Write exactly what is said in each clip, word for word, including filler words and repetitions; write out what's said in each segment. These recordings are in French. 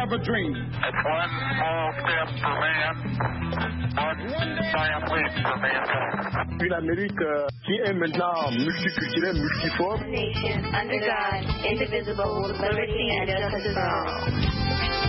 of a dream. It's one small step for man, one giant leap for mankind. Une Amérique euh, qui est maintenant multiculturelle, multiforme. Nation under God, indivisible, with liberty and justice for all.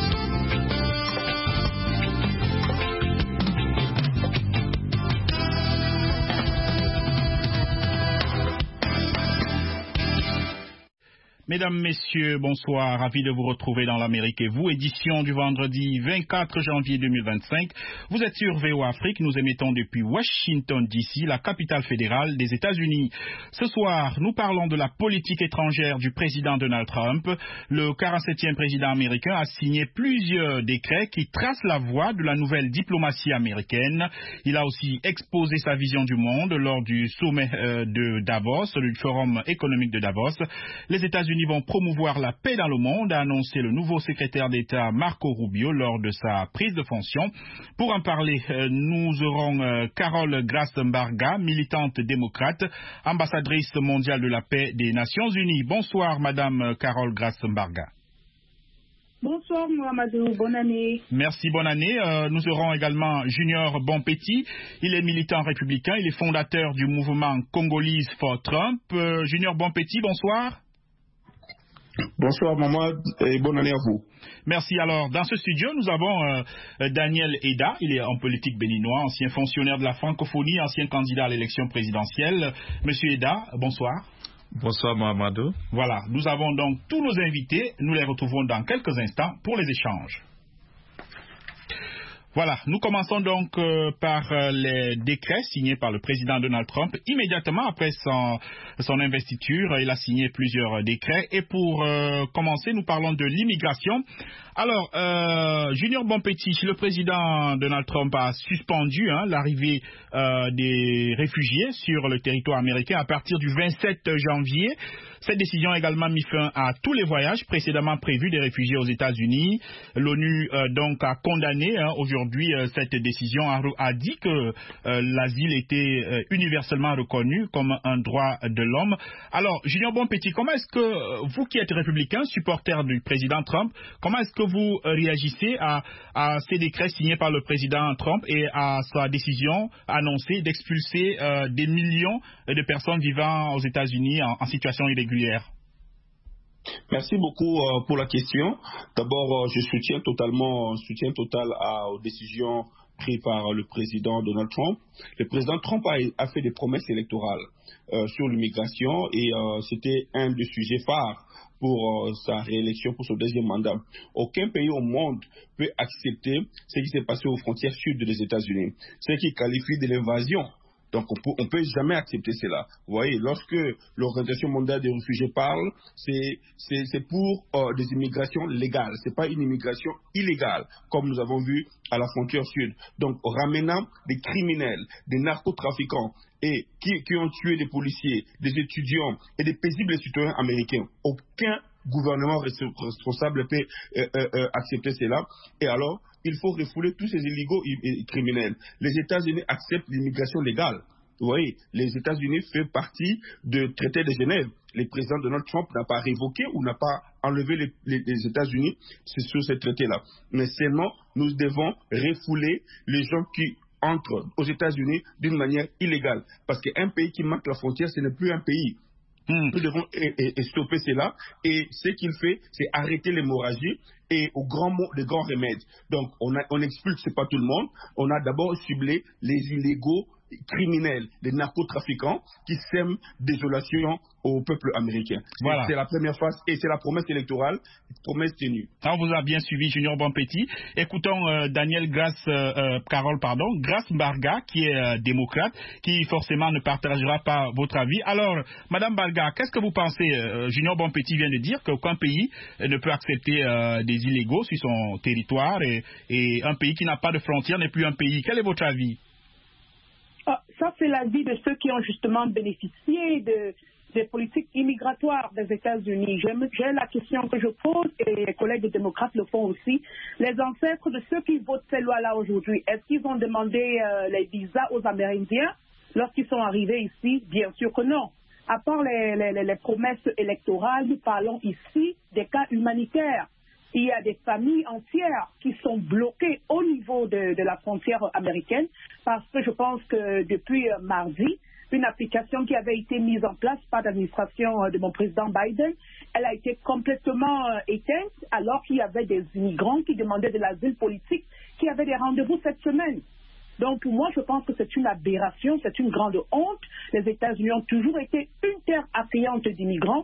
Mesdames, Messieurs, bonsoir, ravi de vous retrouver dans l'Amérique et vous, édition du vendredi vingt-quatre janvier deux mille vingt-cinq. Vous êtes sur V O Afrique, nous émettons depuis Washington D C, la capitale fédérale des États-Unis. Ce soir, nous parlons de la politique étrangère du président Donald Trump. Le quarante-septième président américain a signé plusieurs décrets qui tracent la voie de la nouvelle diplomatie américaine. Il a aussi exposé sa vision du monde lors du sommet euh, de Davos, du Forum économique de Davos. Les États-Unis vont promouvoir la paix dans le monde, a annoncé le nouveau secrétaire d'État Marco Rubio lors de sa prise de fonction. Pour en parler, nous aurons Carole Grace-Mbarga, militante démocrate, ambassadrice mondiale de la paix des Nations Unies. Bonsoir, Madame Carole Grace-Mbarga. Bonsoir Mohamedou, bonne année. Merci, bonne année. Euh, nous aurons également Junior Bonpetit. Il est militant républicain, il est fondateur du mouvement Congolese for Trump. Euh, Junior Bonpetit, bonsoir. Bonsoir Maman et bonne année à vous. Merci. Alors, dans ce studio, nous avons euh, Daniel Eda, il est en politique béninois, ancien fonctionnaire de la francophonie, ancien candidat à l'élection présidentielle. Monsieur Eda, bonsoir. Bonsoir Mohamedou. Voilà, nous avons donc tous nos invités, nous les retrouvons dans quelques instants pour les échanges. Voilà, nous commençons donc euh, par euh, les décrets signés par le président Donald Trump. Immédiatement après son, son investiture, il a signé plusieurs décrets. Et pour euh, commencer, nous parlons de l'immigration. Alors, euh, Junior Bonpetit, le président Donald Trump a suspendu hein, l'arrivée euh, des réfugiés sur le territoire américain à partir du vingt-sept janvier. Cette décision a également mis fin à tous les voyages précédemment prévus des réfugiés aux États-Unis. L'ONU euh, donc a condamné hein, aujourd'hui euh, cette décision, a, a dit que euh, l'asile était euh, universellement reconnu comme un droit de l'homme. Alors, Junior Bonpetit, comment est-ce que euh, vous qui êtes républicain, supporter du président Trump, comment est-ce que vous euh, réagissez à, à ces décrets signés par le président Trump et à sa décision annoncée d'expulser euh, des millions de personnes vivant aux États-Unis en, en situation irrégulière? Merci beaucoup euh, pour la question. D'abord, euh, je soutiens totalement, soutien total à, aux décisions prises par le président Donald Trump. Le président Trump a, a fait des promesses électorales euh, sur l'immigration et euh, c'était un des sujets phares pour euh, sa réélection, pour son deuxième mandat. Aucun pays au monde peut accepter ce qui s'est passé aux frontières sud des États-Unis, ce qui qualifie de l'invasion. Donc, on ne peut jamais accepter cela. Vous voyez, lorsque l'Organisation mondiale des réfugiés parle, c'est pour euh, des immigrations légales. Ce n'est pas une immigration illégale, comme nous avons vu à la frontière sud. Donc, ramenant des criminels, des narcotrafiquants, et qui, qui ont tué des policiers, des étudiants et des paisibles citoyens américains. Aucun gouvernement responsable peut euh, euh, accepter cela. Et alors, il faut refouler tous ces illégaux et criminels. Les États-Unis acceptent l'immigration légale. Vous voyez, les États-Unis font partie du traité de Genève. Le président Donald Trump n'a pas révoqué ou n'a pas enlevé les, les, les États-Unis sur ce traité-là. Mais seulement, nous devons refouler les gens qui entrent aux États-Unis d'une manière illégale. Parce qu'un pays qui marque la frontière, ce n'est plus un pays. Mmh. Nous devons et, et stopper cela. Et ce qu'il fait, c'est arrêter l'hémorragie et au grand mot, de grands remèdes. Donc, on, a, on expulse pas tout le monde. On a d'abord ciblé les illégaux criminels, les narcotrafiquants qui sèment désolation au peuple américain. Voilà. C'est la première phase et c'est la promesse électorale, promesse tenue. On vous a bien suivi, Junior Bonpetit. Écoutons euh, Daniel Grace, euh, Carole, pardon, Grace-Mbarga, qui est euh, démocrate, qui forcément ne partagera pas votre avis. Alors, Madame Mbarga, qu'est-ce que vous pensez? euh, Junior Bonpetit vient de dire qu'aucun pays euh, ne peut accepter euh, des illégaux sur son territoire et, et un pays qui n'a pas de frontières n'est plus un pays. Quel est votre avis? Ah, ça, c'est l'avis de ceux qui ont justement bénéficié de, des politiques immigratoires des États-Unis. J'ai la question que je pose, et les collègues démocrates le font aussi. Les ancêtres de ceux qui votent ces lois-là aujourd'hui, est-ce qu'ils ont demandé euh, les visas aux Amérindiens lorsqu'ils sont arrivés ici? Bien sûr que non. À part les, les, les promesses électorales, nous parlons ici des cas humanitaires. Il y a des familles entières qui sont bloquées au niveau de, de la frontière américaine parce que je pense que depuis euh, mardi, une application qui avait été mise en place par l'administration euh, de mon président Biden, elle a été complètement euh, éteinte alors qu'il y avait des immigrants qui demandaient de l'asile politique qui avaient des rendez-vous cette semaine. Donc pour moi, je pense que c'est une aberration, c'est une grande honte. Les États-Unis ont toujours été une terre accueillante d'immigrants.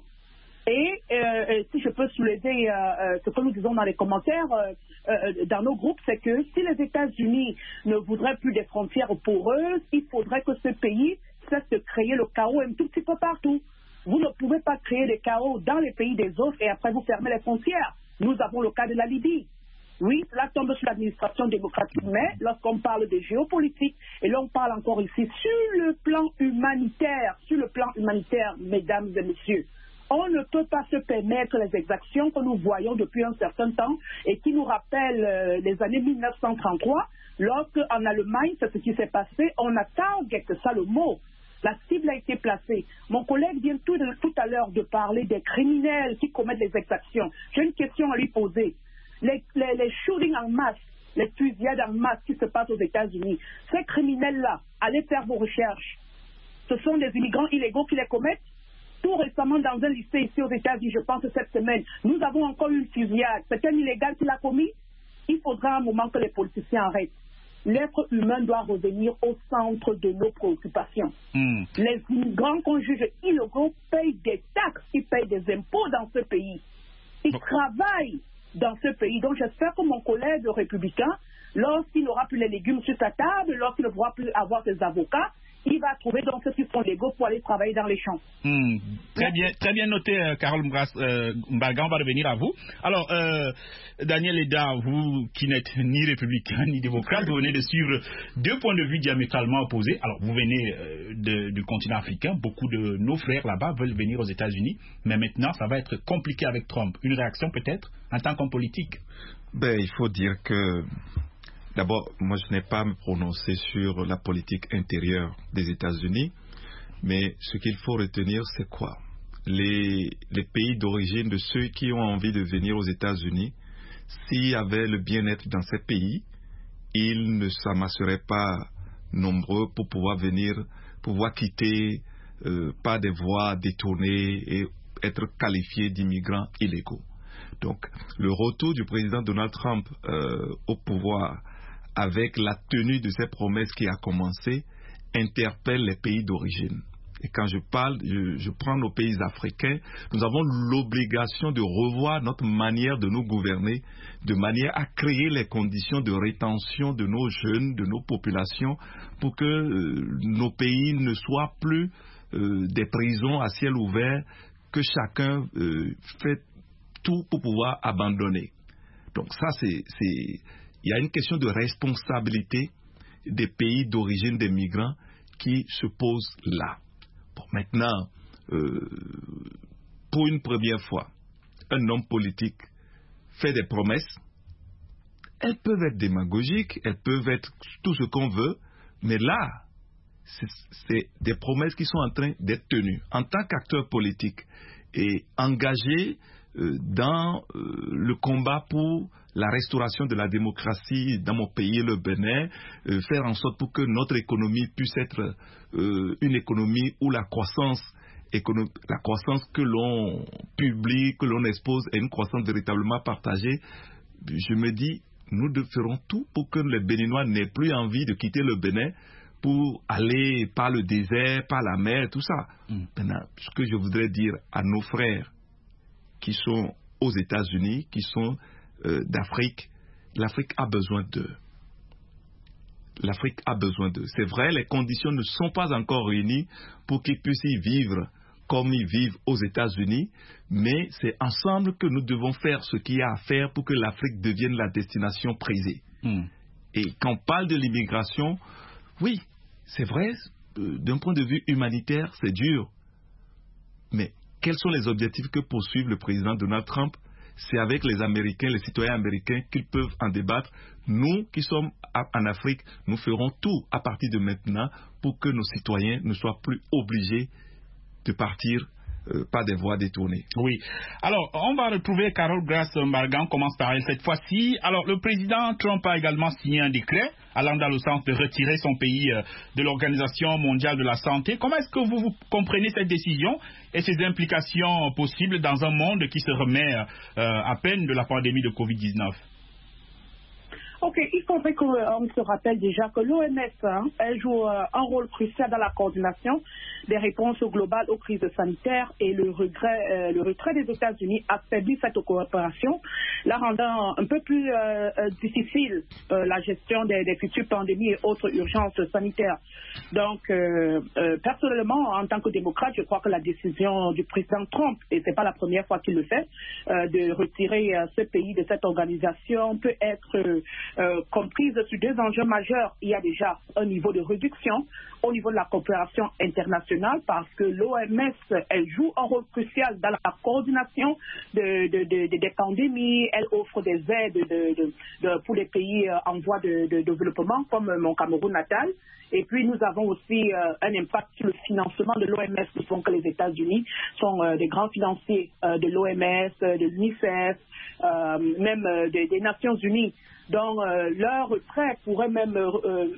Et euh, si je peux soulever euh, euh, ce que nous disons dans les commentaires euh, euh, dans nos groupes, c'est que si les États-Unis ne voudraient plus des frontières poreuses, il faudrait que ce pays cesse de créer le chaos un tout petit peu partout. Vous ne pouvez pas créer des chaos dans les pays des autres et après vous fermez les frontières. Nous avons le cas de la Libye. Oui, cela tombe sur l'administration démocratique, mais lorsqu'on parle de géopolitique, et là on parle encore ici sur le plan humanitaire, sur le plan humanitaire, mesdames et messieurs, on ne peut pas se permettre les exactions que nous voyons depuis un certain temps et qui nous rappellent euh, les années mille neuf cent trente-trois, lorsque en Allemagne, c'est ce qui s'est passé, on a target, c'est ça le mot. La cible a été placée. Mon collègue vient tout, de, tout à l'heure de parler des criminels qui commettent les exactions. J'ai une question à lui poser. Les, les, les shootings en masse, les fusillades en masse qui se passent aux États-Unis, ces criminels-là, allez faire vos recherches. Ce sont des immigrants illégaux qui les commettent. Tout récemment, dans un lycée ici aux États-Unis, je pense cette semaine, nous avons encore une fusillade. C'est un illégal qui l'a commis. Il faudra un moment que les politiciens arrêtent. L'être humain doit revenir au centre de nos préoccupations. Mm. Les immigrants qu'on juge illégaux payent des taxes, ils payent des impôts dans ce pays. Ils bon. travaillent dans ce pays. Donc j'espère que mon collègue républicain, lorsqu'il n'aura plus les légumes sur sa table, lorsqu'il ne pourra plus avoir ses avocats, il va trouver donc ceux qui sont légaux pour aller travailler dans les champs. Mmh, très bien, très bien noté, euh, Carole euh, Mbalga, on va revenir à vous. Alors, euh, Daniel Eda, vous qui n'êtes ni républicain ni démocrate, vous venez de suivre deux points de vue diamétralement opposés. Alors, vous venez euh, de, du continent africain, beaucoup de nos frères là-bas veulent venir aux États-Unis, mais maintenant, ça va être compliqué avec Trump. Une réaction peut-être en tant qu'homme politique? Ben, il faut dire que d'abord, moi je n'ai pas à me prononcer sur la politique intérieure des États-Unis, mais ce qu'il faut retenir, c'est quoi? Les, les pays d'origine de ceux qui ont envie de venir aux États-Unis, s'il y avait le bien-être dans ces pays, ils ne s'amasseraient pas nombreux pour pouvoir venir, pouvoir quitter euh, par des voies détournées et être qualifiés d'immigrants illégaux. Donc, le retour du président Donald Trump euh, au pouvoir, avec la tenue de ses promesses qui a commencé, interpelle les pays d'origine. Et quand je parle, je, je prends nos pays africains, nous avons l'obligation de revoir notre manière de nous gouverner, de manière à créer les conditions de rétention de nos jeunes, de nos populations, pour que euh, nos pays ne soient plus euh, des prisons à ciel ouvert, que chacun euh, fait tout pour pouvoir abandonner. Donc ça, c'est... c'est il y a une question de responsabilité des pays d'origine des migrants qui se pose là. Bon, maintenant, euh, pour une première fois, un homme politique fait des promesses. Elles peuvent être démagogiques, elles peuvent être tout ce qu'on veut, mais là, c'est, c'est des promesses qui sont en train d'être tenues. En tant qu'acteur politique et engagé euh, dans euh, le combat pour la restauration de la démocratie dans mon pays, le Bénin, euh, faire en sorte pour que notre économie puisse être euh, une économie où la croissance, écono- la croissance que l'on publie, que l'on expose est une croissance véritablement partagée. Je me dis, nous ferons tout pour que les Béninois n'aient plus envie de quitter le Bénin pour aller par le désert, par la mer, tout ça. Mm. Maintenant, ce que je voudrais dire à nos frères qui sont aux États-Unis, qui sont Euh, d'Afrique, l'Afrique a besoin d'eux. L'Afrique a besoin d'eux. C'est vrai, les conditions ne sont pas encore réunies pour qu'ils puissent y vivre comme ils vivent aux États-Unis, mais c'est ensemble que nous devons faire ce qu'il y a à faire pour que l'Afrique devienne la destination prisée. Mm. Et quand on parle de l'immigration, oui, c'est vrai, euh, d'un point de vue humanitaire, c'est dur. Mais quels sont les objectifs que poursuit le président Donald Trump? C'est avec les Américains, les citoyens américains qu'ils peuvent en débattre. Nous qui sommes en Afrique, nous ferons tout à partir de maintenant pour que nos citoyens ne soient plus obligés de partir euh, par des voies détournées. Oui. Alors, on va retrouver Carol Grace-Mbargane, on commence par elle cette fois-ci. Alors, le président Trump a également signé un décret allant dans le sens de retirer son pays euh, de l'Organisation mondiale de la santé. Comment est-ce que vous, vous comprenez cette décision et ses implications possibles dans un monde qui se remet euh, à peine de la pandémie de covid dix-neuf? Ok, il faudrait qu'on se rappelle déjà que l'O M S hein, elle joue euh, un rôle crucial dans la coordination des réponses globales aux crises sanitaires et le, regret, euh, le retrait des États-Unis affaiblit cette coopération, la rendant un peu plus euh, euh, difficile euh, la gestion des, des futures pandémies et autres urgences sanitaires. Donc, euh, euh, personnellement, en tant que démocrate, je crois que la décision du président Trump, et c'est pas la première fois qu'il le fait, euh, de retirer euh, ce pays de cette organisation peut être euh, Euh, comprise sur deux enjeux majeurs. Il y a déjà un niveau de réduction au niveau de la coopération internationale parce que l'O M S, elle joue un rôle crucial dans la coordination de, de, de, de, des pandémies. Elle offre des aides de, de, de, pour les pays euh, en voie de, de développement comme mon Cameroun natal. Et puis nous avons aussi euh, un impact sur le financement de l'O M S, qui font que les États-Unis sont euh, des grands financiers euh, de l'O M S, euh, de l'UNICEF, euh, même euh, des, des Nations Unies. Donc euh, leur retrait pourrait même euh, euh,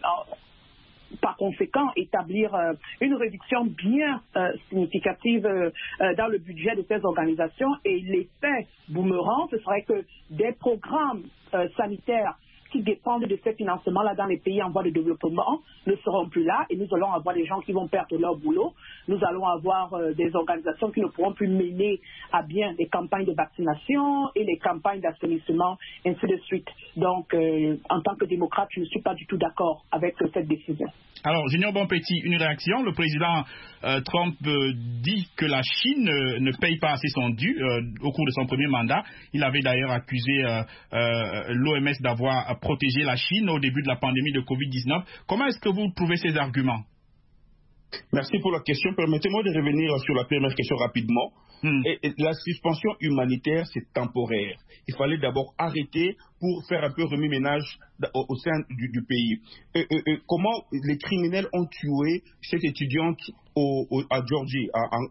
par conséquent établir euh, une réduction bien euh, significative euh, euh, dans le budget de ces organisations, et l'effet boomerang, ce serait que des programmes euh, sanitaires qui dépendent de ces financements-là dans les pays en voie de développement ne seront plus là, et nous allons avoir des gens qui vont perdre leur boulot. Nous allons avoir euh, des organisations qui ne pourront plus mener à bien les campagnes de vaccination et les campagnes d'assainissement, ainsi de suite. Donc, euh, en tant que démocrate, je ne suis pas du tout d'accord avec euh, cette décision. Alors, Junior Bonpetit, une réaction. Le président euh, Trump euh, dit que la Chine euh, ne paye pas assez son dû euh, au cours de son premier mandat. Il avait d'ailleurs accusé euh, euh, l'O M S d'avoir protégé la Chine au début de la pandémie de covid dix-neuf. Comment est-ce que vous trouvez ces arguments? Merci pour la question. Permettez-moi de revenir sur la première question rapidement. Hmm. Et, et la suspension humanitaire, c'est temporaire. Il fallait d'abord arrêter pour faire un peu remue-ménage au, au sein du, du pays. Et, et, et comment les criminels ont tué cette étudiante au, au, à Georgie, à, à,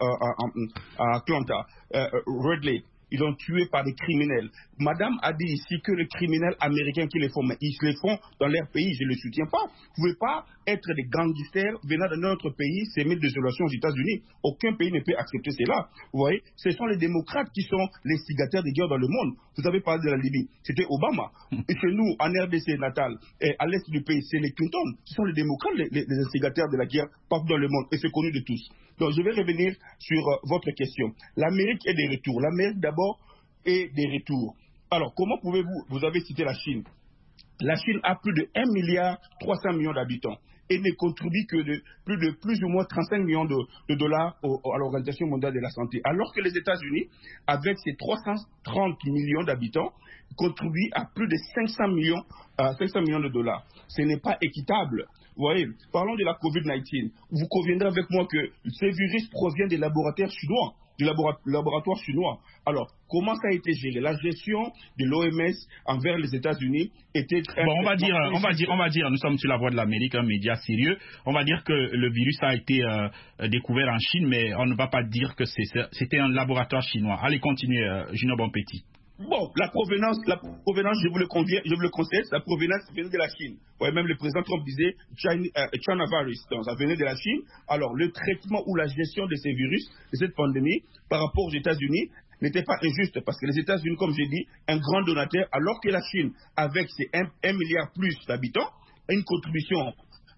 à, à Atlanta, euh, Red Lake. Ils ont tué par des criminels. Madame a dit ici que les criminels américains qui les font, mais ils les font dans leur pays, je ne le soutiens pas. Vous ne pouvez pas être des gangsters venant de notre pays, s'aimer de désolation aux États-Unis. Aucun pays ne peut accepter cela. Vous voyez, ce sont les démocrates qui sont les instigateurs des guerres dans le monde. Vous avez parlé de la Libye, c'était Obama. Et chez nous, en R D C natal, et à l'est du pays, c'est les Clinton. Ce sont les démocrates, les, les, les instigateurs de la guerre partout dans le monde, et c'est connu de tous. Donc, je vais revenir sur euh, votre question. L'Amérique est des retours. L'Amérique, d'abord, est des retours. Alors, comment pouvez-vous... Vous avez cité la Chine. La Chine a plus de un milliard trois cents millions d'habitants et ne contribue que de plus de plus ou moins trente-cinq millions de, de dollars au, à l'Organisation mondiale de la santé. Alors que les États-Unis, avec ses trois cent trente millions d'habitants, contribuent à plus de cinq cents millions, euh, cinq cents millions de dollars. Ce n'est pas équitable. Vous voyez, parlons de la covid dix-neuf. Vous conviendrez avec moi que ces virus proviennent des laboratoires chinois, du labora- laboratoire chinois. Alors, comment ça a été géré? La gestion de l'O M S envers les États-Unis était... Bon, on va dire, on va dire, on va dire, nous sommes sur la voie de l'Amérique, un média sérieux. On va dire que le virus a été euh, découvert en Chine, mais on ne va pas dire que c'est, c'était un laboratoire chinois. Allez, continuez, euh, Junior Bonpetit. Bon, la provenance, la provenance, je vous le conviens, je vous le conseille, la provenance venait de la Chine. Ouais, même le président Trump disait China, euh, China virus, donc ça venait de la Chine. Alors, le traitement ou la gestion de ces virus, de cette pandémie, par rapport aux États-Unis, n'était pas injuste parce que les États-Unis, comme j'ai dit, un grand donateur, alors que la Chine, avec ses un milliard plus d'habitants, a une contribution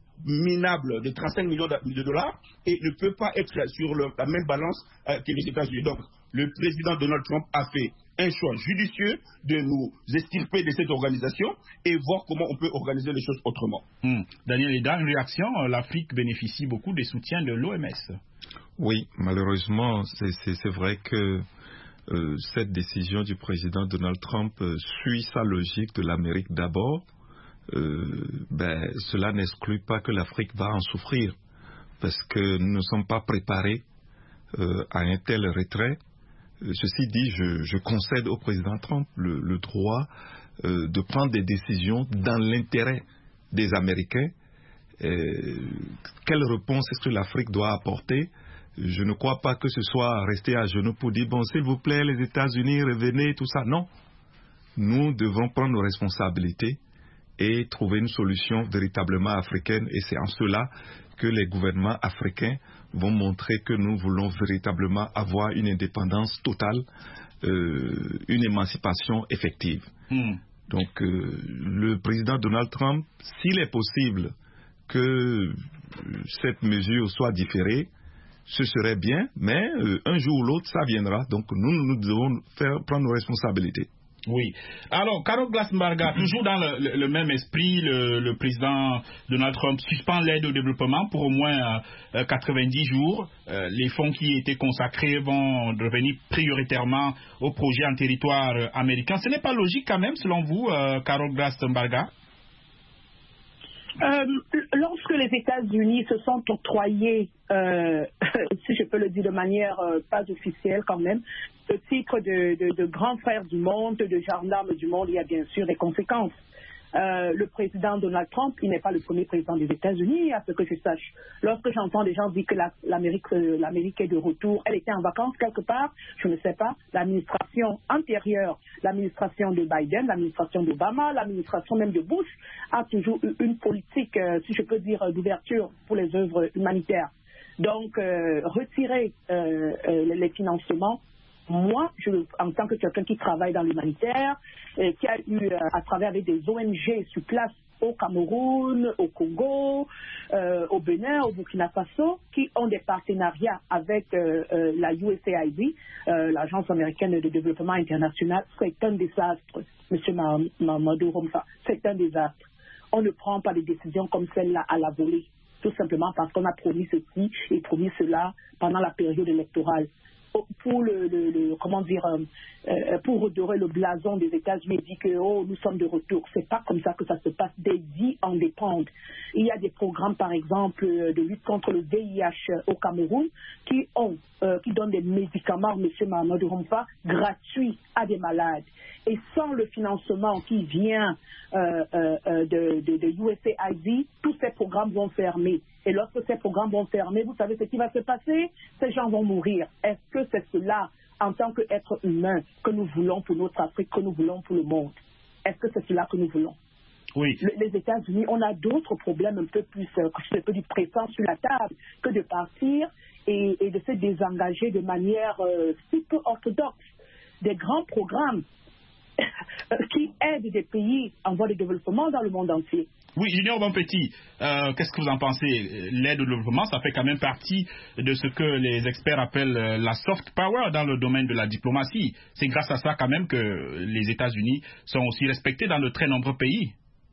minable de trente-cinq millions de dollars et ne peut pas être sur le, la même balance euh, que les États-Unis. Donc, le président Donald Trump a fait un choix judicieux de nous extirper de cette organisation et voir comment on peut organiser les choses autrement. Mmh. Daniel Eda, une réaction, l'Afrique bénéficie beaucoup des soutiens de l'O M S. Oui, malheureusement, c'est, c'est, c'est vrai que euh, cette décision du président Donald Trump euh, suit sa logique de l'Amérique d'abord. Euh, ben, cela n'exclut pas que l'Afrique va en souffrir parce que nous ne sommes pas préparés euh, à un tel retrait. Ceci dit, je, je concède au président Trump le, le droit euh, de prendre des décisions dans l'intérêt des Américains. Euh, quelle réponse est-ce que l'Afrique doit apporter? je ne crois pas que ce soit rester à genoux pour dire, bon, s'il vous plaît, les États-Unis, revenez, tout ça. Non. Nous devons prendre nos responsabilités et trouver une solution véritablement africaine. Et c'est en cela que les gouvernements africains vont montrer que nous voulons véritablement avoir une indépendance totale, euh, une émancipation effective. Mm. Donc, euh, le président Donald Trump, s'il est possible que cette mesure soit différée, ce serait bien, mais euh, un jour ou l'autre, ça viendra. Donc, nous, nous devons faire, prendre nos responsabilités. Oui. Alors, Carol Glass-Mbarga, toujours dans le, le, le même esprit, le, le président Donald Trump suspend l'aide au développement pour au moins euh, quatre-vingt-dix jours. Euh, les fonds qui étaient consacrés vont revenir prioritairement aux projets en territoire euh, américain. Ce n'est pas logique quand même, selon vous, euh, Carol Glass-Mbarga? Euh, lorsque les États-Unis se sont octroyés, euh, si je peux le dire de manière euh, pas officielle quand même, ce titre de, de, de grand frère du monde, de gendarme du monde, il y a bien sûr des conséquences. Euh, le président Donald Trump, il n'est pas le premier président des États-Unis, à ce que je sache. Lorsque j'entends des gens dire que la, l'Amérique, euh, l'Amérique est de retour, elle était en vacances quelque part, je ne sais pas. L'administration antérieure, l'administration de Biden, l'administration d'Obama, l'administration même de Bush, a toujours eu une politique, euh, si je peux dire, d'ouverture pour les œuvres humanitaires. Donc, euh, retirer euh, euh, les financements, moi, je, en tant que quelqu'un qui travaille dans l'humanitaire, euh, qui a eu euh, à travers avec des O N G sur place au Cameroun, au Congo, euh, au Bénin, au Burkina Faso, qui ont des partenariats avec euh, euh, la U S A I D, euh, l'Agence américaine de développement international, c'est un désastre, M. Mamadou Romfa, c'est un désastre. On ne prend pas des décisions comme celle-là à la volée, tout simplement parce qu'on a promis ceci et promis cela pendant la période électorale. Pour le, le, le comment dire euh, euh, pour redorer le blason des États-Unis et dire que oh nous sommes de retour, c'est pas comme ça que ça se passe. Des vies en dépendent. Il y a des programmes par exemple de lutte contre le V I H au Cameroun qui ont euh, qui donnent des médicaments, M. Mamadou Romfa, gratuits à des malades. Et sans le financement qui vient euh, euh, de, de, de U S A I D, tous ces programmes vont fermer. Et lorsque ces programmes vont fermer, vous savez ce qui va se passer? Ces gens vont mourir. Est-ce que c'est cela, en tant qu'être humain, que nous voulons pour notre Afrique, que nous voulons pour le monde? Est-ce que c'est cela que nous voulons? Oui. Le, les États-Unis, on a d'autres problèmes un peu plus, euh, un peu du pressant sur la table que de partir et, et de se désengager de manière euh, si peu orthodoxe des grands programmes qui aident des pays en voie de développement dans le monde entier. Oui, Junior Bonpetit, euh, qu'est-ce que vous en pensez? L'aide au développement, ça fait quand même partie de ce que les experts appellent la soft power dans le domaine de la diplomatie. C'est grâce à ça quand même que les États-Unis sont aussi respectés dans de très nombreux pays.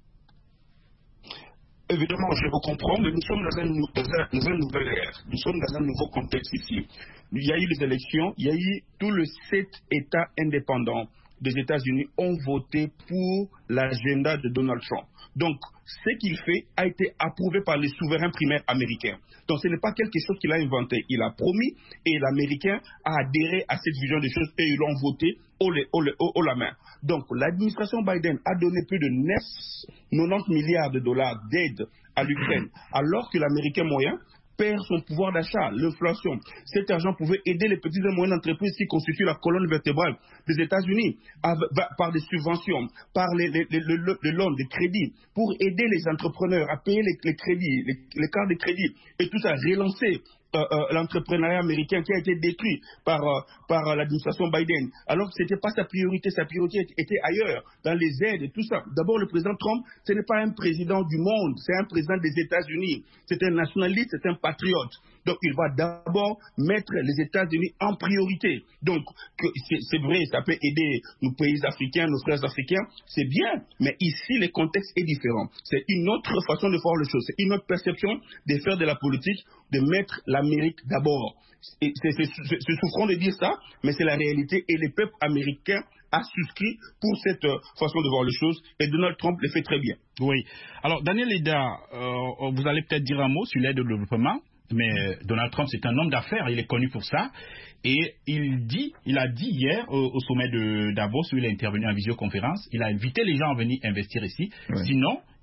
Évidemment, je vous comprends, mais nous sommes dans, un, dans, un, dans une nouvelle ère. Nous sommes dans un nouveau contexte ici. Il y a eu les élections, il y a eu tous les sept États indépendants des États-Unis ont voté pour l'agenda de Donald Trump. Donc, ce qu'il fait a été approuvé par les souverains primaires américains. Donc, ce n'est pas quelque chose qu'il a inventé. Il a promis et l'Américain a adhéré à cette vision des choses et ils l'ont voté haut, haut, haut, haut la main. Donc, l'administration Biden a donné plus de neuf cent quatre-vingt-dix milliards de dollars d'aide à l'Ukraine, alors que l'Américain moyen perd son pouvoir d'achat, l'inflation. Cet argent pouvait aider les petites et moyennes entreprises qui constituent la colonne vertébrale des États-Unis par des subventions, par les, les, les, les, les loans, les crédits, pour aider les entrepreneurs à payer les, les crédits, les, les cartes de crédit et tout ça, relancer euh, euh, l'entrepreneuriat américain qui a été détruit par, euh, par euh, l'administration Biden, alors que ce n'était pas sa priorité, sa priorité était ailleurs, dans les aides et tout ça. D'abord, le président Trump, ce n'est pas un président du monde, c'est un président des États-Unis, c'est un nationaliste, c'est un patriote. Donc, il va d'abord mettre les États-Unis en priorité. Donc, c'est, c'est vrai, ça peut aider nos pays africains, nos frères africains, c'est bien, mais ici, le contexte est différent. C'est une autre façon de voir les choses, c'est une autre perception de faire de la politique, de mettre l'Amérique d'abord. C'est, c'est, c'est, c'est souffrant de dire ça, mais c'est la réalité et le peuple américain a souscrit pour cette euh, façon de voir les choses et Donald Trump le fait très bien. Oui. Alors, Daniel Eda, euh, vous allez peut-être dire un mot sur l'aide au développement. Mais Donald Trump, c'est un homme d'affaires, il est connu pour ça. Et il dit, il a dit hier au, au sommet de Davos, où il a intervenu en visioconférence, il a invité les gens à venir investir ici. Oui. Sinon,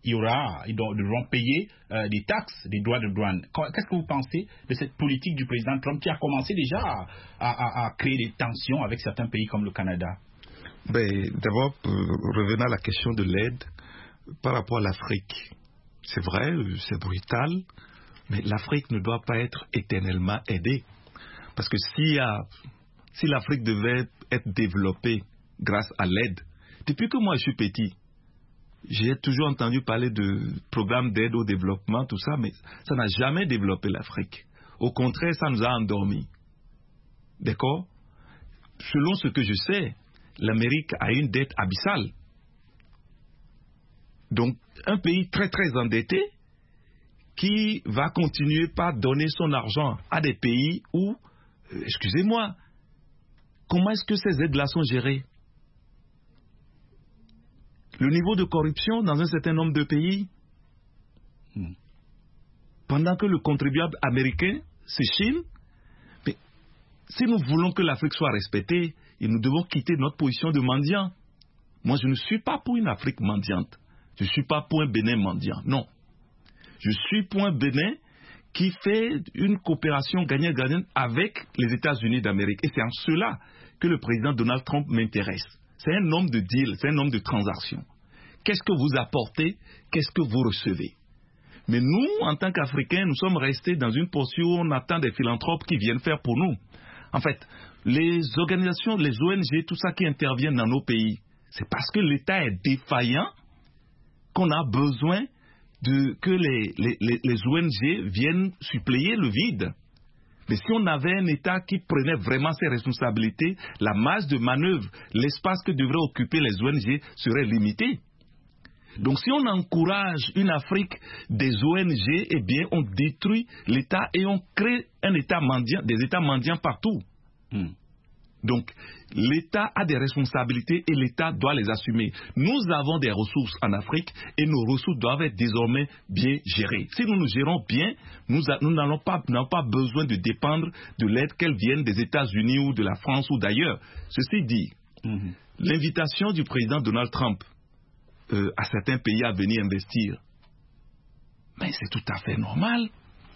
il y aura, ils devront payer euh, des taxes, des droits de douane. Qu'est-ce que vous pensez de cette politique du président Trump qui a commencé déjà à, à, à créer des tensions avec certains pays comme le Canada? Ben, d'abord, revenons à la question de l'aide par rapport à l'Afrique. C'est vrai, c'est brutal, mais l'Afrique ne doit pas être éternellement aidée. Parce que si, euh, si l'Afrique devait être développée grâce à l'aide, depuis que moi je suis petit, j'ai toujours entendu parler de programmes d'aide au développement, tout ça, mais ça n'a jamais développé l'Afrique. Au contraire, ça nous a endormis. D'accord? Selon ce que je sais, l'Amérique a une dette abyssale. Donc, un pays très très endetté qui va continuer par donner son argent à des pays où, euh, excusez-moi, comment est-ce que ces aides-là sont gérées? Le niveau de corruption dans un certain nombre de pays, hmm. pendant que le contribuable américain, c'est Chine. Mais si nous voulons que l'Afrique soit respectée, nous devons quitter notre position de mendiant. Moi, je ne suis pas pour une Afrique mendiante. Je ne suis pas pour un Bénin mendiant. Non. Je suis pour un Bénin qui fait une coopération gagnant-gagnant avec les États-Unis d'Amérique. Et c'est en cela que le président Donald Trump m'intéresse. C'est un homme de deal, c'est un homme de transaction. Qu'est-ce que vous apportez? Qu'est-ce que vous recevez? Mais nous, en tant qu'Africains, nous sommes restés dans une posture où on attend des philanthropes qui viennent faire pour nous. En fait, les organisations, les O N G, tout ça qui interviennent dans nos pays, c'est parce que l'État est défaillant qu'on a besoin de, que les, les, les, les O N G viennent suppléer le vide. Mais si on avait un État qui prenait vraiment ses responsabilités, la marge de manœuvre, l'espace que devraient occuper les O N G serait limité. Donc si on encourage une Afrique des O N G, eh bien on détruit l'État et on crée un État mendiant, des États mendiants partout. Hmm. Donc l'État a des responsabilités et l'État doit les assumer. Nous avons des ressources en Afrique et nos ressources doivent être désormais bien gérées. Si nous nous gérons bien, nous n'avons pas, pas besoin de dépendre de l'aide, qu'elle vienne des États-Unis ou de la France ou d'ailleurs. Ceci dit, hmm. l'invitation du président Donald Trump Euh, à certains pays à venir investir. Mais c'est tout à fait normal.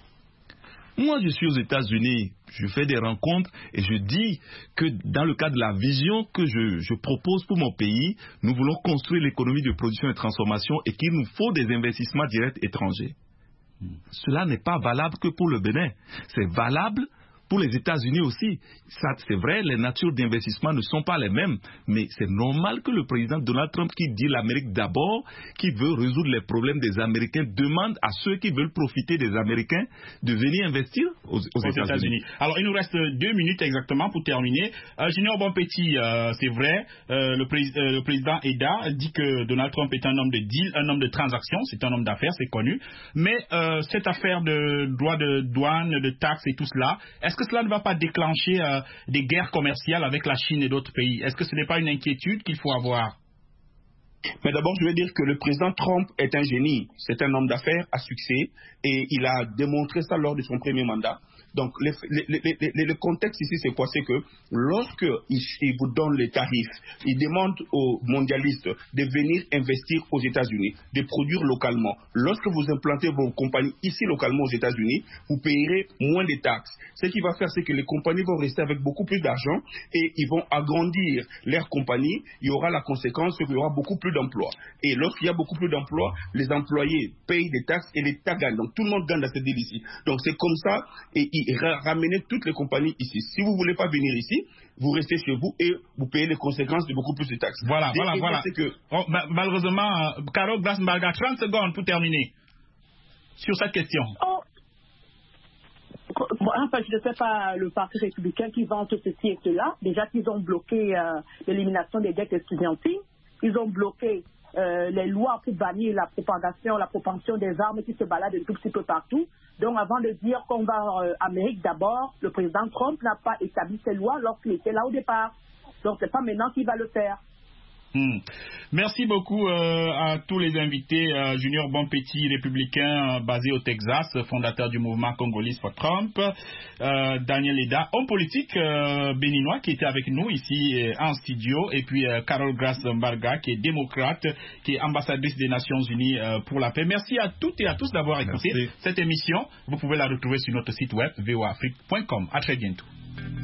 Moi, je suis aux États-Unis, je fais des rencontres et je dis que dans le cadre de la vision que je, je propose pour mon pays, nous voulons construire l'économie de production et de transformation et qu'il nous faut des investissements directs étrangers. Hmm. Cela n'est pas valable que pour le Bénin. C'est valable pour les États-Unis aussi. Ça, c'est vrai, les natures d'investissement ne sont pas les mêmes, mais c'est normal que le président Donald Trump, qui dit l'Amérique d'abord, qui veut résoudre les problèmes des Américains, demande à ceux qui veulent profiter des Américains de venir investir aux, aux, aux États-Unis. États-Unis. Alors, il nous reste deux minutes exactement pour terminer. Euh, Junior Bonpetit, euh, c'est vrai, euh, le, pré- euh, le président Eda dit que Donald Trump est un homme de deal, un homme de transaction, c'est un homme d'affaires, c'est connu, mais euh, cette affaire de droits de douane, de taxes et tout cela, est-ce Est-ce que cela ne va pas déclencher euh, des guerres commerciales avec la Chine et d'autres pays? Est-ce que ce n'est pas une inquiétude qu'il faut avoir? Mais d'abord, je vais dire que le président Trump est un génie. C'est un homme d'affaires à succès et il a démontré ça lors de son premier mandat. Donc, les, les, les, les, le contexte ici, c'est quoi? C'est que lorsqu'il il vous donne les tarifs, il demande aux mondialistes de venir investir aux États-Unis, de produire localement. Lorsque vous implantez vos compagnies ici localement aux États-Unis, vous payerez moins de taxes. Ce qui va faire, c'est que les compagnies vont rester avec beaucoup plus d'argent et ils vont agrandir leur compagnie. Il y aura la conséquence qu'il y aura beaucoup plus d'emplois. Et lorsqu'il y a beaucoup plus d'emplois, les employés payent des taxes et l'État gagne. Donc, tout le monde gagne dans cette deal ici. Donc, c'est comme ça. Et il ramener toutes les compagnies ici. Si vous ne voulez pas venir ici, vous restez chez vous et vous payez les conséquences de beaucoup plus de taxes. Voilà, et voilà, et voilà. Que... Oh, ma- malheureusement, euh, Carole Glasmbalga, trente secondes pour terminer sur cette question. Oh. Bon, enfin, je ne sais pas le Parti républicain qui vante ceci et cela. Déjà qu'ils ont bloqué euh, l'élimination des dettes estudiantines. Ils ont bloqué Euh, les lois pour bannir la propagation, la propension des armes qui se baladent un tout petit peu partout. Donc, avant de dire qu'on va en euh, Amérique d'abord, le président Trump n'a pas établi ces lois lorsqu'il était là au départ. Donc, c'est pas maintenant qu'il va le faire. Hmm. Merci beaucoup euh, à tous les invités. Euh, Junior Bonpetit, républicain euh, basé au Texas, fondateur du mouvement Congolese for Trump. Euh, Daniel Eda, homme politique euh, béninois qui était avec nous ici euh, en studio. Et puis euh, Carol Grace Mbarga qui est démocrate, qui est ambassadrice des Nations Unies euh, pour la paix. Merci à toutes et à tous d'avoir écouté Merci. cette émission. Vous pouvez la retrouver sur notre site web v o afrique point com. À très bientôt.